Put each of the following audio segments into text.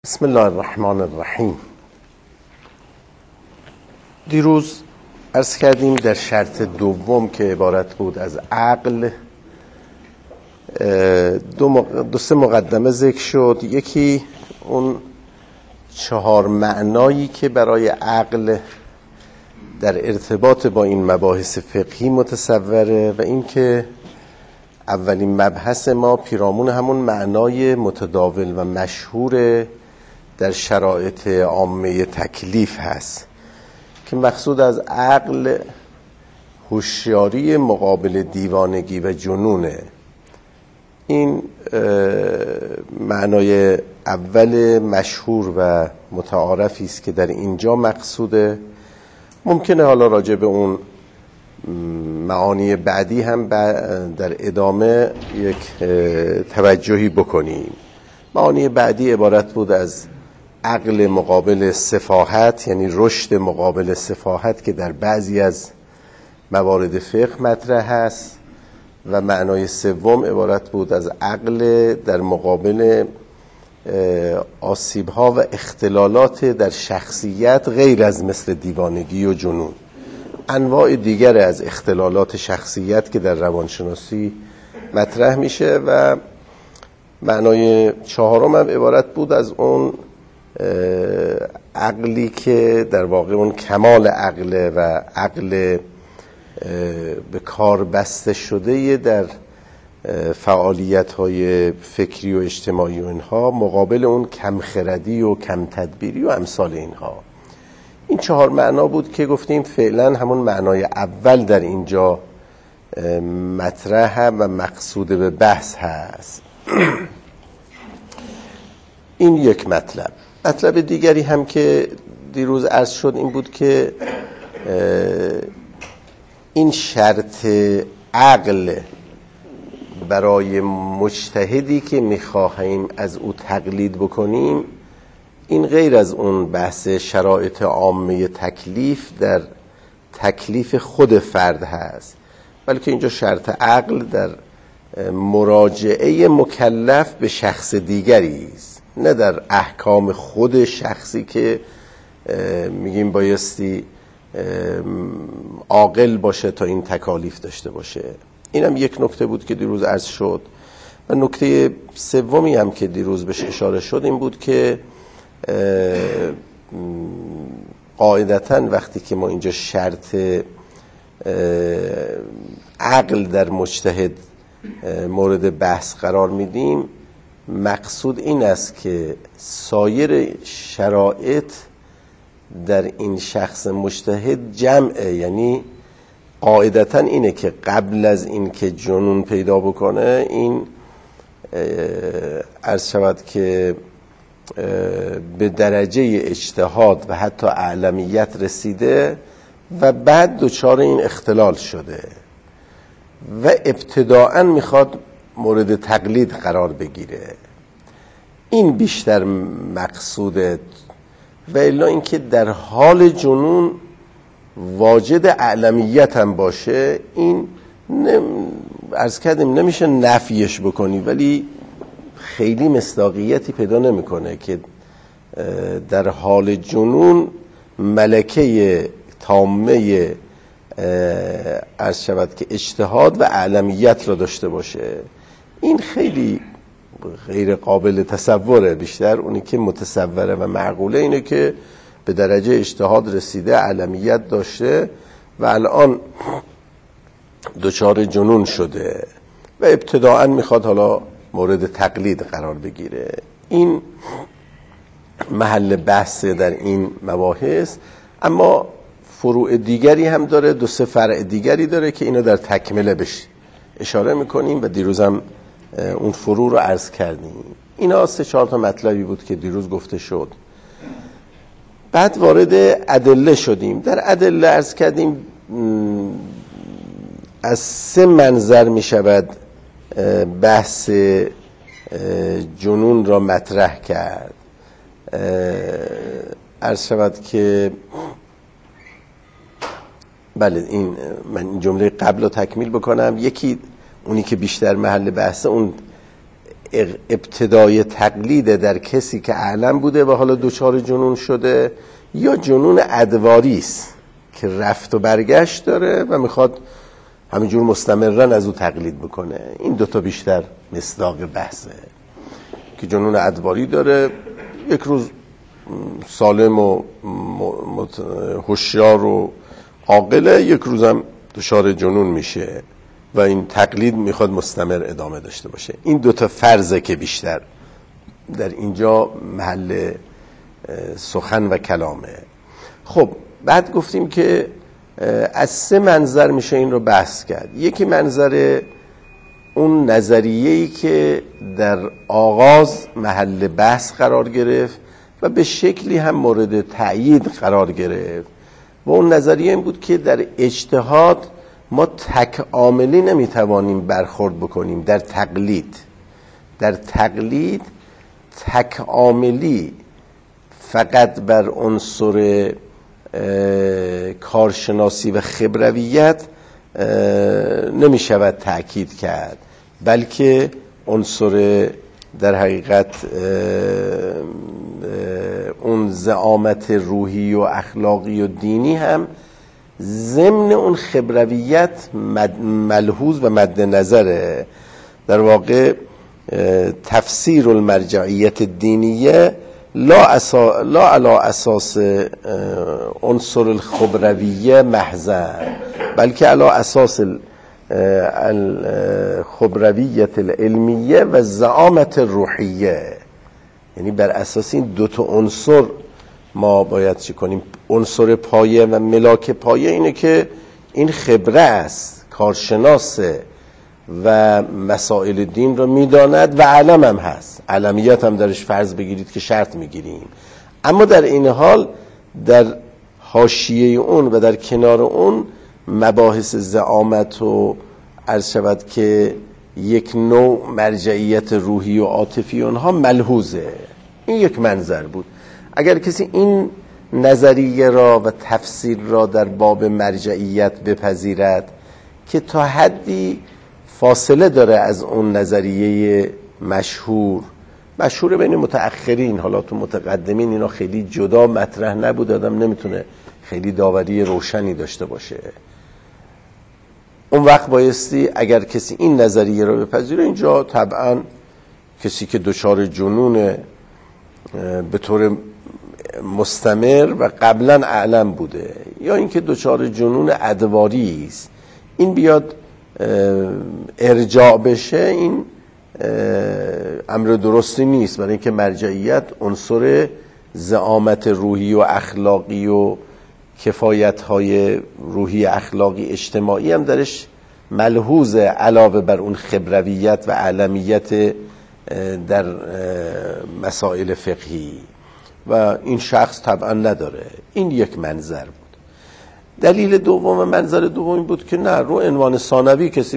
بسم الله الرحمن الرحیم. دیروز عرض کردیم در شرط دوم که عبارت بود از عقل دو سه مقدمه ذکر شد. یکی اون 4 معنایی که برای عقل در ارتباط با این مباحث فقهی متصوره و این که اولین مبحث ما پیرامون همون معنای متداول و مشهور در شرایط عامه تکلیف هست که مقصود از عقل هوشیاری مقابل دیوانگی و جنونه. این معنای اول مشهور و متعارفی است که در اینجا مقصوده. ممکنه حالا راجع به اون معانی بعدی هم در ادامه یک توجهی بکنیم. معانی بعدی عبارت بود از عقل مقابل سفاهت، یعنی رشد مقابل سفاهت که در بعضی از موارد فقه مطرح هست، و معنای سوم عبارت بود از عقل در مقابل آسیب‌ها و اختلالات در شخصیت غیر از مثل دیوانگی و جنون. انواع دیگر از اختلالات شخصیت که در روانشناسی مطرح میشه. و معنای چهارم هم عبارت بود از اون عقلی که در واقع اون کمال عقل و عقل به کار بسته شده در فعالیت‌های فکری و اجتماعی و اینها مقابل اون کمخردی و کم تدبیری و امثال اینها. این 4 معنا بود که گفتیم فعلا همون معنای اول در اینجا مطرح و مقصود به بحث هست. این یک مطلب. مطلب دیگری هم که دیروز عرض شد این بود که این شرط عقل برای مجتهدی که میخواهیم از او تقلید بکنیم، این غیر از اون بحث شرایط عامه تکلیف در تکلیف خود فرد هست، بلکه اینجا شرط عقل در مراجعه مکلف به شخص دیگری است، نه در احکام خود شخصی که میگیم بایستی عاقل باشه تا این تکالیف داشته باشه. اینم یک نکته بود که دیروز عرض شد. و نکته سومی هم که دیروز بهش اشاره شد این بود که قاعدتاً وقتی که ما اینجا شرط عقل در مجتهد مورد بحث قرار میدیم، مقصود این است که سایر شرایط در این شخص مجتهد جمعه، یعنی قاعدتاً اینه که قبل از این که جنون پیدا بکنه این عرض شود که به درجه اجتهاد و حتی اعلمیت رسیده و بعد دچار این اختلال شده و ابتداءً میخواد مورد تقلید قرار بگیره. این بیشتر مقصوده. و الا اینکه در حال جنون واجد اعلمیت هم باشه، این عرض کردیم نمیشه نفیش بکنی، ولی خیلی مصداقیتی پیدا نمیکنه که در حال جنون ملکه تامه عرض شود که اجتهاد و اعلمیت را داشته باشه. این خیلی غیر قابل تصوره. بیشتر اونی که متصوره و معقوله اینه که به درجه اجتهاد رسیده، اعلمیت داشته و الان دچار جنون شده و ابتداءً میخواد حالا مورد تقلید قرار بگیره. این محل بحث در این مباحث. اما فروع دیگری هم داره، 2-3 فرع دیگری داره که اینو در تکمله بهش اشاره میکنیم و دیروز هم اون فروع رو عرض کردیم. اینا 3-4 تا مطلبی بود که دیروز گفته شد. بعد وارد ادله شدیم. در ادله عرض کردیم از 3 منظر می شود بحث جنون را مطرح کرد. عرض شود که بله، من این جمله قبل رو تکمیل بکنم. یکی اونی که بیشتر محل بحثه، اون ابتدای تقلید در کسی که اعلم بوده و حالا دچار جنون شده، یا جنون ادواری است که رفت و برگشت داره و میخواد همینجور مستمرن از او تقلید بکنه. این دوتا بیشتر مصداق بحثه که جنون ادواری داره، یک روز سالم و هوشیار و عاقله، یک روزم دچار جنون میشه و این تقلید میخواد مستمر ادامه داشته باشه. این دوتا فرضه که بیشتر در اینجا محل سخن و کلامه. خب بعد گفتیم که از 3 منظر میشه این رو بحث کرد. یکی منظر اون نظریه‌ای که در آغاز محل بحث قرار گرفت و به شکلی هم مورد تأیید قرار گرفت و اون نظریه این بود که در اجتهاد ما تک عاملی نمیتوانیم برخورد بکنیم. در تقلید تک عاملی فقط بر عنصر کارشناسی و خبرویت نمی شود تأکید کرد، بلکه عنصر در حقیقت اون زعامت روحی و اخلاقی و دینی هم ضمن اون خبرویت ملحوظ و مد نظره. در واقع تفسیر المرجعیت الدینیه لا علی اساس عنصر الخبرویه محضاً، بلکه علی اساس الخبرویت العلمیه و زعامت روحیه. یعنی بر اساس این دوتا عنصر ما باید چی کنیم؟ عنصر پایه و ملاک پایه اینه که این خبره است، کارشناسه و مسائل دین رو میداند و علم هم هست. علمیت هم درش فرض بگیرید که شرط میگیریم، اما در این حال در حاشیه اون و در کنار اون مباحث زعامت و عرض شود که یک نوع مرجعیت روحی و عاطفی اونها ملحوظه. این یک منظر بود. اگر کسی این نظریه را و تفسیر را در باب مرجعیت بپذیرد که تا حدی فاصله داره از اون نظریه مشهور بین متأخرین، حالا تو متقدمین اینا خیلی جدا مطرح نبود، آدم نمیتونه خیلی داوری روشنی داشته باشه. اون وقت بایستی اگر کسی این نظریه رو بپذیره، اینجا طبعا کسی که دچار جنون به طور مستمر و قبلا اعلم بوده یا اینکه دچار جنون ادواری است، این بیاد ارجاع بشه، این امر درستی نیست، برای اینکه مرجعیت عنصر زعامت روحی و اخلاقی و کفایت‌های روحی اخلاقی اجتماعی هم درش ملحوظه، علاوه بر اون خبرویت و علمیت در مسائل فقهی، و این شخص طبعا نداره. این یک منظر بود. دلیل دوم و منظر دومی بود که نه، رو عنوان ثانوی کسی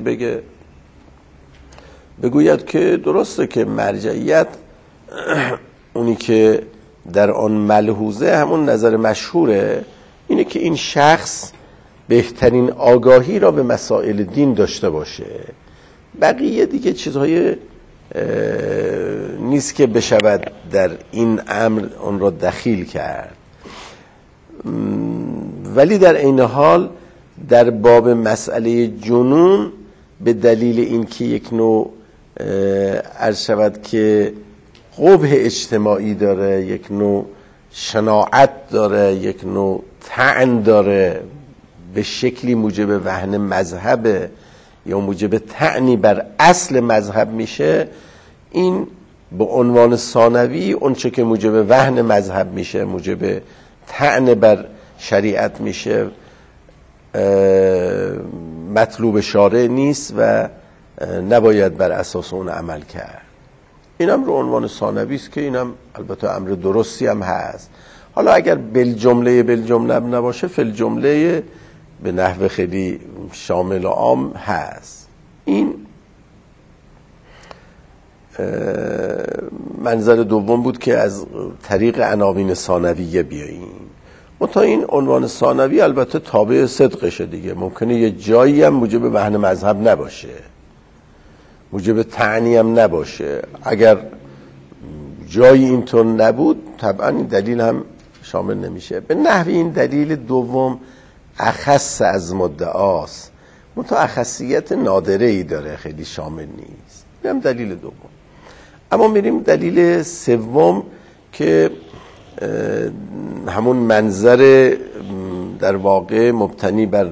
بگوید که درسته که مرجعیت اونی که در آن ملحوظه همون نظر مشهوره، اینه که این شخص بهترین آگاهی را به مسائل دین داشته باشه. بقیه دیگه چیزهای نیست که بشود در این امر اون را دخیل کرد. ولی در این حال در باب مسئله جنون به دلیل اینکه یک نوع عرض شود که قبح اجتماعی داره، یک نوع شناعت داره، یک نوع طعن داره، به شکلی موجب وهن مذهب یا موجب طعنی بر اصل مذهب میشه، این به عنوان ثانوی اونچه که موجب وهن مذهب میشه، موجب طعن بر شریعت میشه، مطلوب شارع نیست و نباید بر اساس اون عمل کرد. اینم رو عنوان ثانوی است که اینم البته امر درستی هم هست. حالا اگر بالجمله نباشه، فی الجمله به نحو خیلی شامل و عام هست. این منظر دوم بود که از طریق عناوین ثانویه بیاییم. منتها این عنوان ثانوی البته تابع صدقشه دیگه، ممکنه یه جایی هم موجب وهن مذهب نباشه، موجب طعنی هم نباشه. اگر جایی اینطور نبود طبعا این دلیل هم شامل نمیشه. به نحوی این دلیل دوم اخص از مدعاست، منتها اخصیت نادره ای داره، خیلی شامل نیست. این دلیل دوم. اما میریم دلیل سوم که همون منظر در واقع مبتنی بر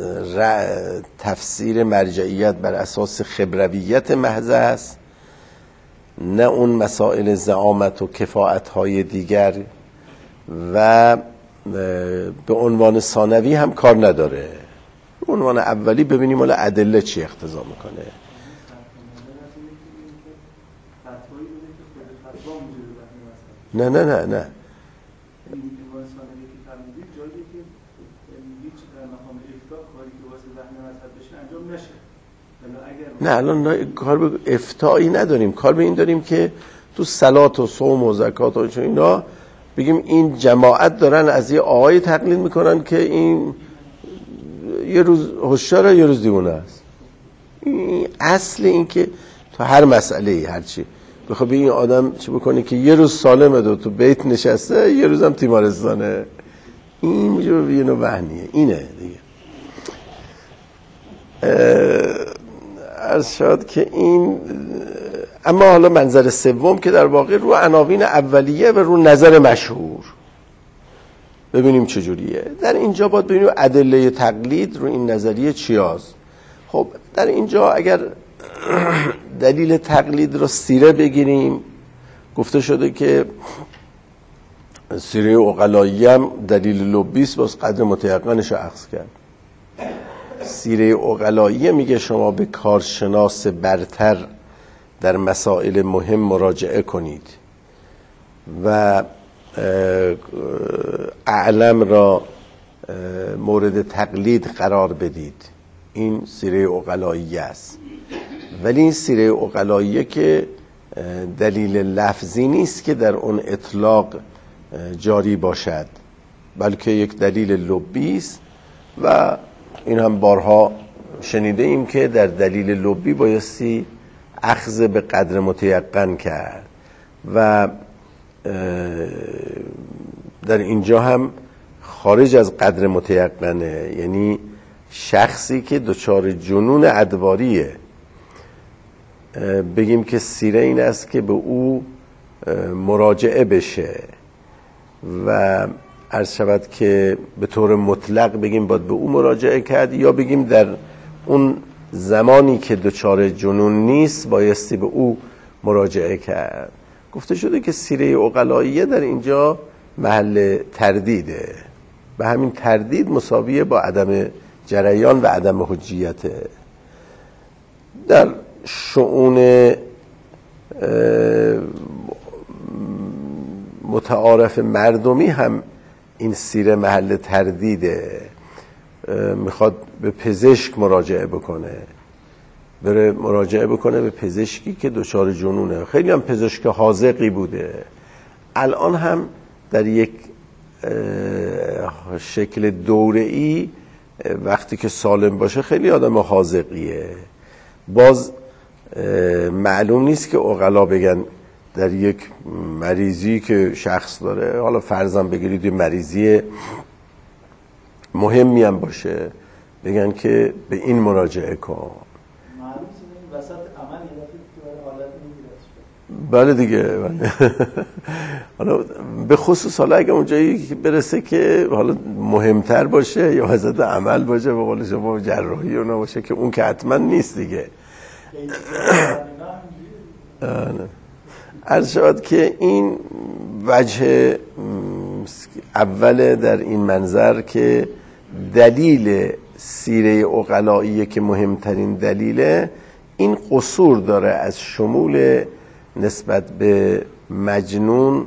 تفسیر مرجعیت بر اساس خبرویت محض است، نه اون مسائل زعامت و کفاءت های دیگر، و به عنوان ثانوی هم کار نداره. به عنوان اولی ببینیم حالا ادله چی اقتضا میکنه. نه نه نه نه نه الان کار به افتایی نداریم، کار به این داریم که تو صلات و صوم و زکات و اینا بگیم این جماعت دارن از یه آقای تقلید میکنن که این یه روز هوشیاره یه روز دیوانه است. این اصل این که تو هر مسئله هرچی بخواد این آدم چی بکنه که یه روز سالمه تو بیت نشسته یه روز هم تیمارستانه، این موجب یه نوع وهمیه. اینه دیگه. عرض شد که این اما حالا منظر سوم که در واقع رو عناوین اولیه و رو نظر مشهور ببینیم چجوریه. در اینجا باید ببینیم ادله تقلید رو این نظریه چی هست. خب در اینجا اگر دلیل تقلید رو سیره بگیریم، گفته شده که سیره عقلایی هم دلیل لبیس باز قدر متیقنش رو اخذ کرد. سیره عقلایی میگه شما به کارشناس برتر در مسائل مهم مراجعه کنید و اعلم را مورد تقلید قرار بدید. این سیره عقلایی است. ولی این سیره عقلایی که دلیل لفظی نیست که در اون اطلاق جاری باشد، بلکه یک دلیل لبی است و این هم بارها شنیده ایم که در دلیل لبی بایستی اخذ به قدر متیقن کرد و در اینجا هم خارج از قدر متیقنه، یعنی شخصی که دچار جنون ادواریه بگیم که سیره این است که به او مراجعه بشه و عرض شود که به طور مطلق بگیم باید به او مراجعه کرد، یا بگیم در اون زمانی که دچار جنون نیست بایستی به او مراجعه کرد. گفته شده که سیره عقلاییه در اینجا محل تردیده، به همین تردید مساویه با عدم جریان و عدم حجیته. در شؤون متعارف مردمی هم این سیره محل تردیده. میخواد به پزشک مراجعه بکنه، بره مراجعه بکنه به پزشکی که دچار جنونه. خیلی هم پزشک حاذقی بوده، الان هم در یک شکل دوره‌ای وقتی که سالم باشه خیلی آدم حاذقیه. باز معلوم نیست که عقلا بگن در یک مریضی که شخص داره، حالا فرضاً بگیرید یه مریضی مهمی هم باشه، بگن که به این مراجعه کن. بله دیگه. حالا به خصوص حالا اگه اونجایی برسه که حالا مهمتر باشه یا وسط عمل باشه، به قول شما جراحی اونا باشه که اون که حتما نیست دیگه. عرض شد که این وجه اول در این منظر که دلیل سیره عقلاییه که مهمترین دلیله، این قصور داره از شمول نسبت به مجنون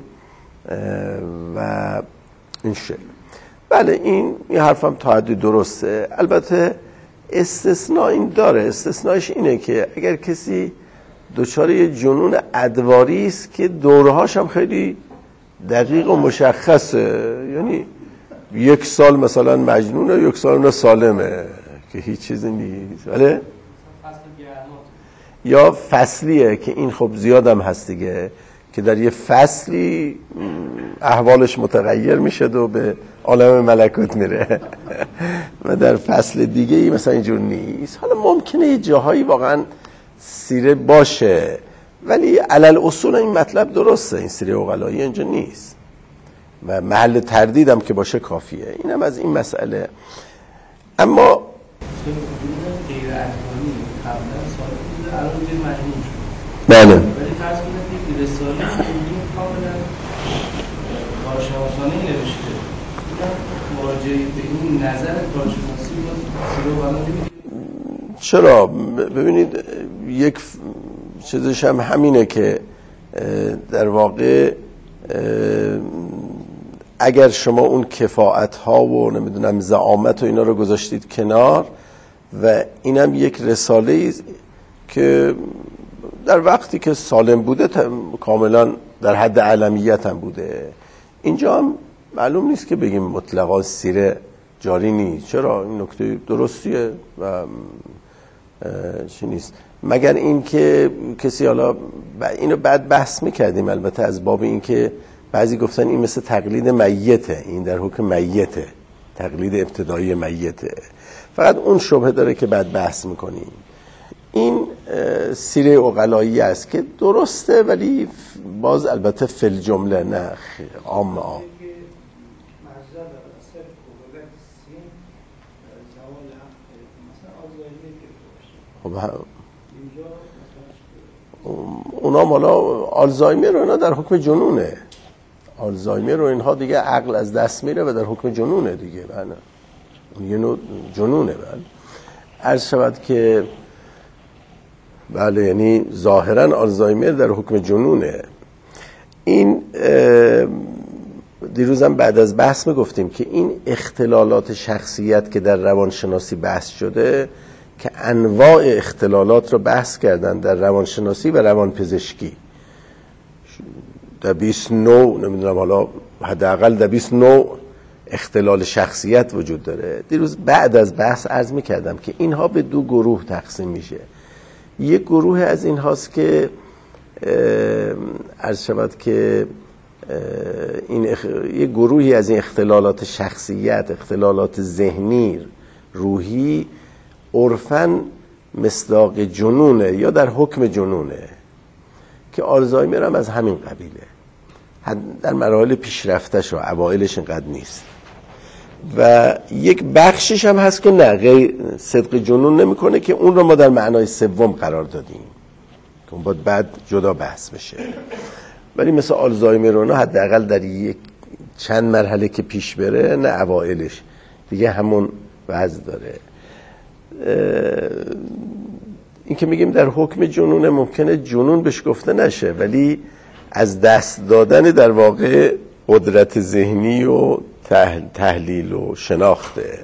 و این شکل. بله این حرفم تا حدی درسته. البته استثناء این داره. استثناءش اینه که اگر کسی دچار یه جنون ادواری است که دورهاش هم خیلی دقیق و مشخصه، یعنی 1 سال مثلا مجنونه، 1 سال سالمه که هیچ چیزی نیست. بله یا فصلیه که این خب زیادم هست دیگه، که در یه فصلی احوالش متغیر میشه و به عالم ملکوت میره و در فصل دیگه ای مثلا اینجور نیست. حالا ممکنه یه جاهایی واقعا سیره باشه، ولی علل اصول این مطلب درسته، این سیره عقلایی اینجا نیست و محل تردیدم که باشه کافیه. اینم از این مسئله. اما غیر ادوانی قبلا سال بوده، الان دیگه مجموع شد. بله. ولی فرض کنید یک رساله علمی کاملا کارشناسانه نوشته، مراجعه به این نظر کارشناسی بود سیره عقلا نمی‌دید. چرا؟ ببینید یک چیزش هم همینه که در واقع اگر شما اون کفاءت ها و نمیدونم زعامت و اینا رو گذاشتید کنار و اینم یک رساله که در وقتی که سالم بوده کاملا در حد علمیت هم بوده، اینجا هم معلوم نیست که بگیم مطلقا سیره جاری نیست. چرا؟ این نکته درستیه و چی نیست، مگر این که کسی، حالا اینو بعد بحث میکردیم البته از باب این که بعضی گفتن این مثل تقلید میته، این در حکم میته، تقلید ابتدایی میته، فقط اون شبهه داره که بعد بحث میکنیم. این سیره عقلایی است که درسته، ولی باز البته فل جمله نه عام اونا مالا آلزایمر و اینا در حکم جنونه، آلزایمر و اینها دیگه عقل از دست میره و در حکم جنونه دیگه. بله یه نوع جنونه. بله عرض شود که بله، یعنی ظاهرا آلزایمر در حکم جنونه. این دیروزم بعد از بحث میگفتیم که این اختلالات شخصیت که در روانشناسی بحث شده، که انواع اختلالات رو بحث کردن در روانشناسی و روانپزشکی، در 20 نوع، نمیدونم حالا حداقل در 20 نوع اختلال شخصیت وجود داره. دیروز بعد از بحث عرض میکردم که اینها به دو گروه تقسیم میشه. یک گروه از این هاست که عرض شود که یک گروهی از این اختلالات شخصیت، اختلالات ذهنی، روحی، عرفاً مصداق جنونه یا در حکم جنونه، که آلزایمر هم از همین قبیله، در مراحل پیشرفتش و اوائلش اینقدر نیست. و یک بخشش هم هست که نه، غیر صدق جنون نمیکنه، که اون رو ما در معنای سوم قرار دادیم که اون باید بعد جدا بحث بشه. ولی مثل آلزایمر اونا حداقل در یک چند مرحله که پیش بره، نه اوائلش دیگه همون وضع داره. این که میگیم در حکم جنون، ممکنه جنون بهش گفته نشه، ولی از دست دادن در واقع قدرت ذهنی و تحلیل و شناخته.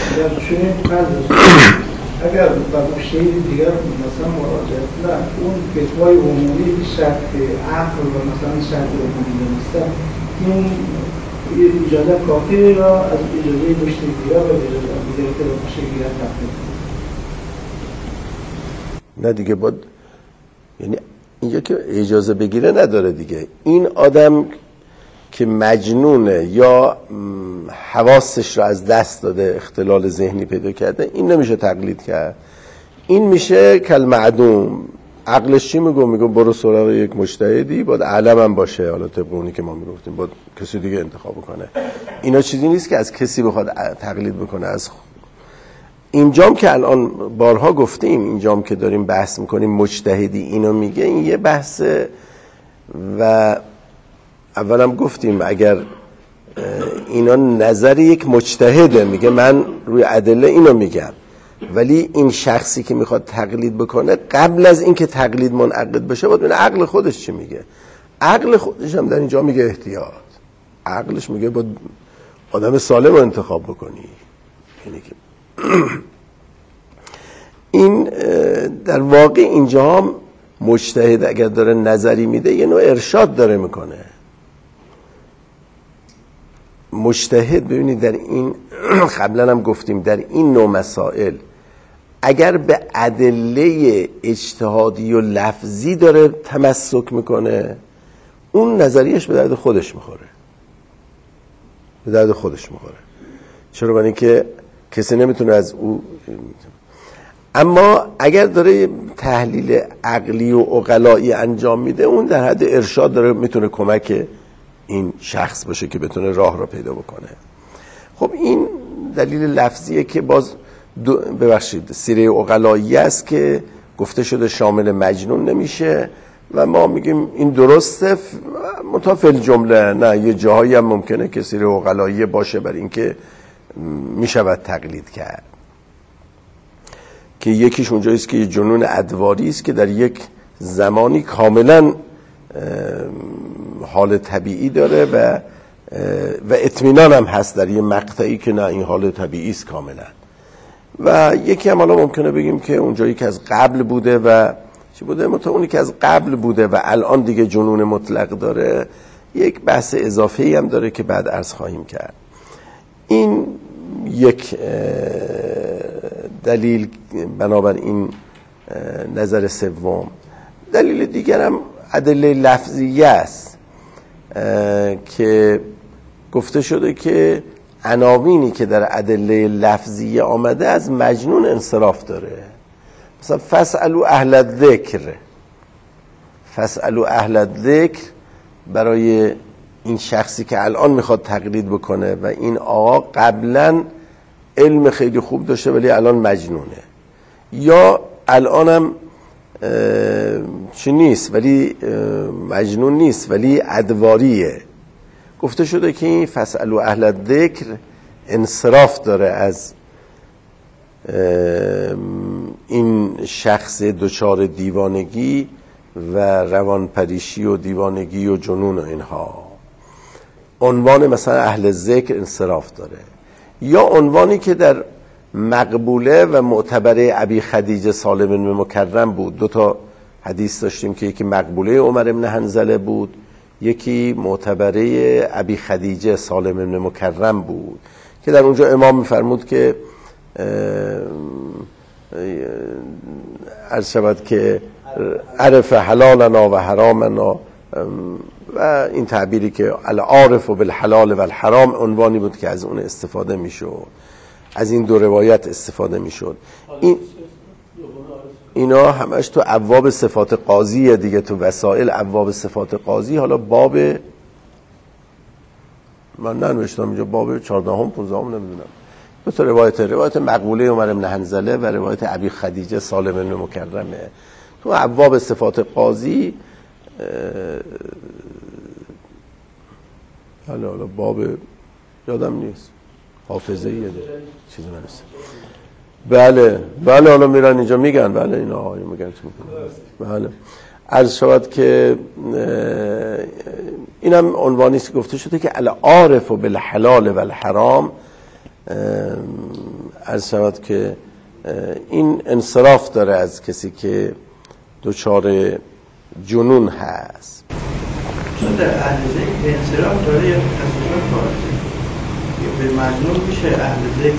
اگر با شیء دیگر مثلا مراجعه کنه، اون فتوای عمومی شرط عقل و مثلا شرط عمومی نیست، این اجازه کافیه را از اجازه مشتری‌ها و اجازه دیگر که با شیء تفریق. نه دیگه باید، یعنی اینجا که اجازه بگیره نداره دیگه. این آدم که مجنونه یا حواسش رو از دست داده، اختلال ذهنی پیدا کرده، این نمیشه تقلید کرد. این میشه کل معدوم. عقلش چی میگه برو سراغ یک مجتهدی، باید علم هم باشه، حالا طبق اونی که ما میگفتیم باید کسی دیگه انتخاب کنه. اینا چیزی نیست که از کسی بخواد تقلید بکنه. از اینجام که الان بارها گفتیم، اینجام که داریم بحث میکنیم مجتهدی اینو میگه، این یه بحث. و اولم گفتیم اگر اینا نظر یک مجتهده، میگه من روی ادله اینو میگم، ولی این شخصی که میخواد تقلید بکنه، قبل از اینکه تقلید منعقد بشه باید ببینه عقل خودش چی میگه. عقل خودش هم در اینجا میگه احتیاط. عقلش میگه باید آدم سالم رو انتخاب بکنی. یعنی که این در واقع اینجا هم مجتهد اگر داره نظری میده، یه نوع ارشاد داره میکنه. مجتهد ببینید در این قبلا هم گفتیم، در این نوع مسائل اگر به ادله اجتهادی و لفظی داره تمسک میکنه، اون نظریش به درد خودش میخوره، به درد خودش میخوره. چرا؟ برای اینکه کسی نمیتونه از او. اما اگر داره تحلیل عقلی و عقلایی انجام میده، اون در حد ارشاد داره، میتونه کمک این شخص باشه که بتونه راه را پیدا بکنه. خب این دلیل لفظیه که باز ببخشید سیره عقلایی است که گفته شده شامل مجنون نمیشه و ما میگیم این درسته، متفل جمله نه، یه جاهایی هم ممکنه که سیره عقلایی باشه برای اینکه میشود تقلید کرد، که یکیش اونجاییست که یه جنون ادواری است که در یک زمانی کاملا حال طبیعی داره و اطمینان هم هست در یه مقطعی که نه این حال طبیعی است کاملا. و یکی هم حالا ممکنه بگیم که اونجایی که از قبل بوده و چی بوده، اونی که از قبل بوده و الان دیگه جنون مطلق داره، یک بحث اضافه‌ای هم داره که بعد عرض خواهیم کرد. این یک دلیل بنابر این نظر سوم. دلیل دیگر هم ادله لفظیه است که گفته شده که عناوینی که در ادله لفظیه آمده از مجنون انصراف داره. مثلا فاسألوا اهل الذکر، فاسألوا اهل الذکر برای این شخصی که الان میخواد تقلید بکنه و این آقا قبلا علم خیلی خوب داشته ولی الان مجنونه، یا الانم چی نیست ولی مجنون نیست ولی ادواریه. گفته شده که این فاسألوا اهل الذکر انصراف داره از این شخص دچار دیوانگی و روانپریشی و دیوانگی و جنون و اینها. عنوان مثلا اهل ذکر انصراف داره، یا عنوانی که در مقبوله و معتبره ابی خدیجه سالم بن مکرم بود. دو تا حدیث داشتیم که یکی مقبوله عمر بن حنظله بود، یکی معتبره ابی خدیجه سالم بن مکرم بود که در اونجا امام میفرمود که عرض شود که عرف حلالنا و حرامنا، و این تعبیری که العارف بالحلال و الحرام عنوانی بود که از اون استفاده میشد، از این دو روایت استفاده میشد. اینا همش تو ابواب صفات قاضیه دیگه، تو وسائل ابواب صفات قاضی. حالا باب من ننوشتم اینجا، باب 14 هم 15 هم نمیدونم، دو تا روایت مقبوله عمر بن حنظله و روایت ابی خدیجه سالم بن مکرمه. تو ابواب صفات قاضی حالا باب یادم نیست، حافظه یه چیزی نمیشه. بله حالا میرن اینجا میگن، بله اینا آقای میگن بله. عرض شود که اینم عنوانی است گفته شده که العارف بالحلال و الحرام. عرض شود که این انصراف داره از کسی که دچار جنون هست. چون در اهل ذکر انصراف داره یا تصویر فارسی به مجنون میشه اهل ذکر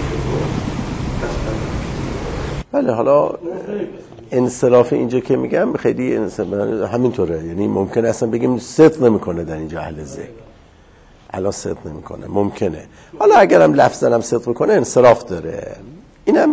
بله. حالا انصراف اینجا که میگم خیلی همینطوره، یعنی ممکن اصلا بگیم صدق نمیکنه در اینجا اهل ذکر، الان صدق نمیکنه، ممکنه. حالا اگرم لفظاً هم صدق میکنه انصراف داره. اینم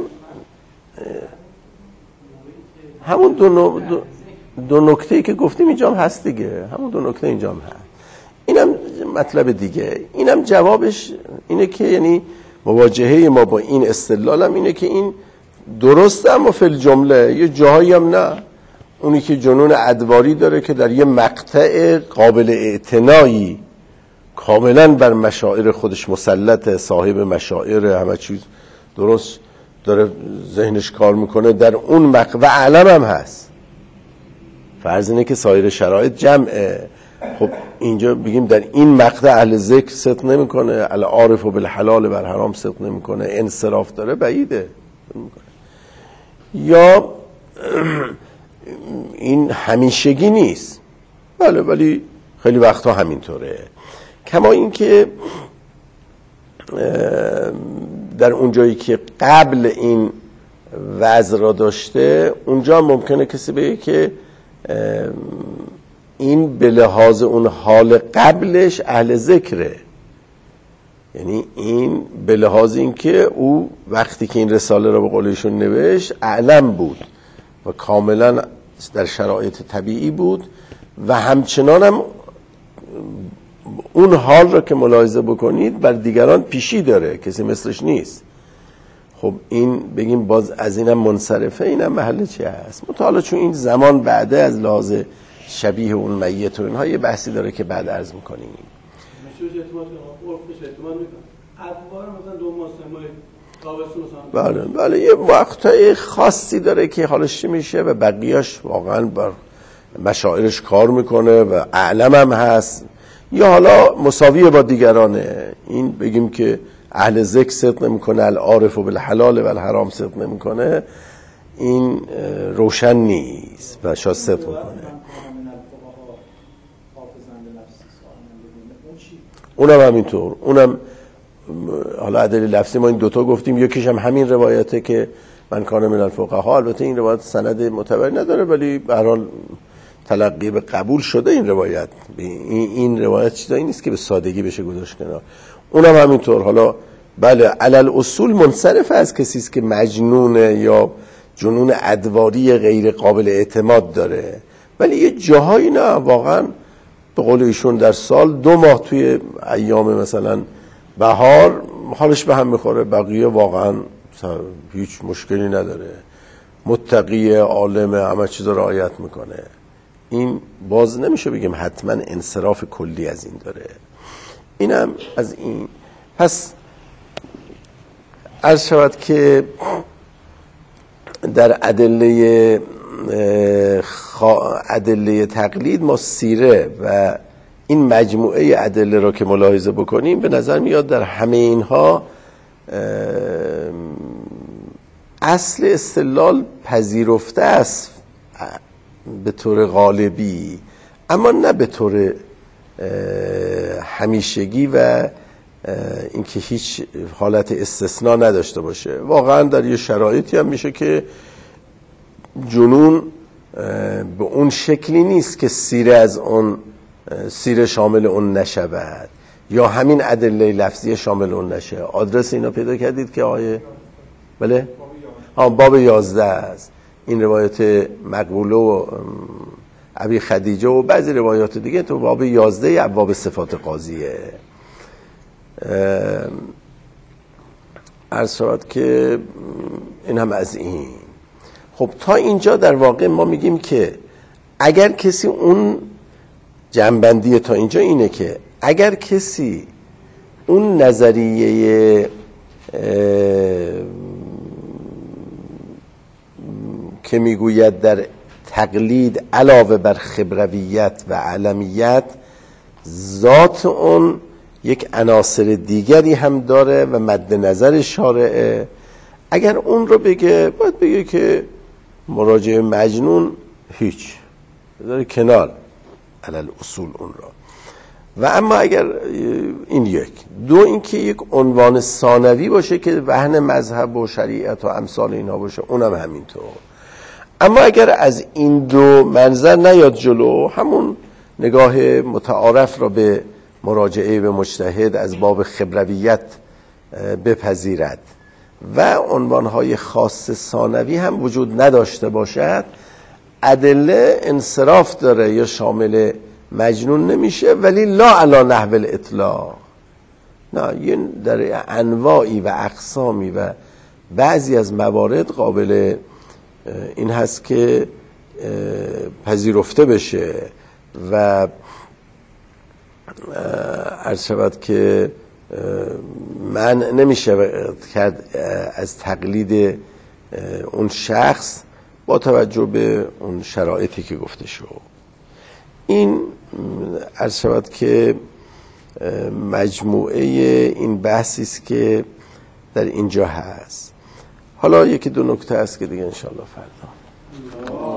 همون دو نکته‌ای که گفتیم اینجا هم هست دیگه، همون دو نکته اینجا هم هست. اینم مطلب دیگه. اینم جوابش اینه که یعنی مواجهه ما با این استدلال هم اینه که این درسته، اما فی الجمله یه جاهایی هم نه. اونی که جنون ادواری داره که در یه مقطع قابل اعتنایی کاملا بر مشاعر خودش مسلط، صاحب مشاعر، همه چیز درست داره ذهنش کار میکنه در اون مقطع و علم هم هست، فرض اینه که سایر شرایط جمعه. خب اینجا بگیم در این مقطع اهل ذکر صدق نمیکنه، العارف بالحلال و الحرام صدق نمیکنه، انصراف داره، بعیده. یا این همیشگی نیست، بله، ولی خیلی وقتا همینطوره. کما این که در اونجایی که قبل این وضع را داشته، اونجا ممکنه کسی بگه که این به لحاظ اون حال قبلش اهل ذکره، یعنی این به لحاظ این که او وقتی که این رساله را به قول ایشون نوشت اعلم بود و کاملا در شرایط طبیعی بود و همچنان هم اون حال را که ملاحظه بکنید بر دیگران پیشی داره، کسی مثلش نیست. خب این بگیم باز از اینم منصرفه، اینم محل چی هست؟ حالا چون این زمان بعده از لحاظ شبیه اون میت و اینها یه بحثی داره که بعد عرض میکنیم. بله یه وقتای خاصی داره که حالش چی میشه و بقیهش واقعا بر مشاعرش کار میکنه و اعلم هم هست یا حالا مساویه با دیگرانه. این بگیم که اهل ذکر صدق نمیکنه، العارف و بالحلال و الحرام صدق نمیکنه، این روشن نیست و شاید صدق میکنه. اونم همینطور، اونم حالا عدل لفظی ما این دوتا گفتیم، یکیش هم همین روایته که من کان من الفقها. البته این روایت سند معتبر نداره ولی به هر حال تلقی به قبول شده این روایت. این روایت چیزایی نیست که به سادگی بشه گذاشت کنار. اونم همینطور. حالا بله علل اصول منصرف از کسی است که مجنونه یا جنون ادواری غیر قابل اعتماد داره، ولی یه جاهایی نه، واقعا به قول ایشون در سال 2 ماه توی ایام مثلا بهار حالش به هم میخوره، بقیه واقعا هیچ مشکلی نداره، متقیه، عالمه، همه چیز رعایت میکنه. این باز نمیشه بگیم حتما انصراف کلی از این داره. اینم از این. پس عرض شود که در ادله تقلید ما سیره و این مجموعه ادله را که ملاحظه بکنیم به نظر میاد در همه اینها اصل استدلال پذیرفته است به طور غالبی، اما نه به طور همیشگی و اینکه هیچ حالت استثناء نداشته باشه. واقعا در یه شرایطی هم میشه که جنون به اون شکلی نیست که سیره از اون سیره شامل اون نشود یا همین ادله لفظی شامل اون نشه. آدرس اینا پیدا کردید که آیه بله باب 11 است. این روایت مقبوله و ابی خدیجه و بعضی روایات دیگه تو باب 11 ابواب صفات قاضیه. عرض شد که این هم از این. خب تا اینجا در واقع ما میگیم که اگر کسی اون جنبندی تا اینجا اینه که اگر کسی اون نظریه که میگوید در تقلید علاوه بر خبرویت و علمیت ذات اون یک عناصر دیگری هم داره و مد نظر شارعه، اگر اون رو بگه باید بگه که مراجع مجنون هیچ داره کنار علل اصول اون را. و اما اگر این یک دو اینکه یک عنوان ثانوی باشه که وهن مذهب و شریعت و امثال اینا باشه، اونم همینطور. اما اگر از این دو منظر نیاد جلو، همون نگاه متعارف را به مراجعه به مجتهد از باب خبرویت بپذیرد و عنوانهای خاص ثانوی هم وجود نداشته باشد، ادله انصراف داره یا شامل مجنون نمیشه، ولی لا علی نحو الاطلاق. نه، در انواعی و اقسامی و بعضی از موارد قابل این هست که پذیرفته بشه و عرض شود که من نمیشه کرد از تقلید اون شخص با توجه به اون شرایطی که گفته شد. این عرض شود که مجموعه این بحثی است که در اینجا هست. حالا یکی دو نکته هست که دیگه انشاءالله فردا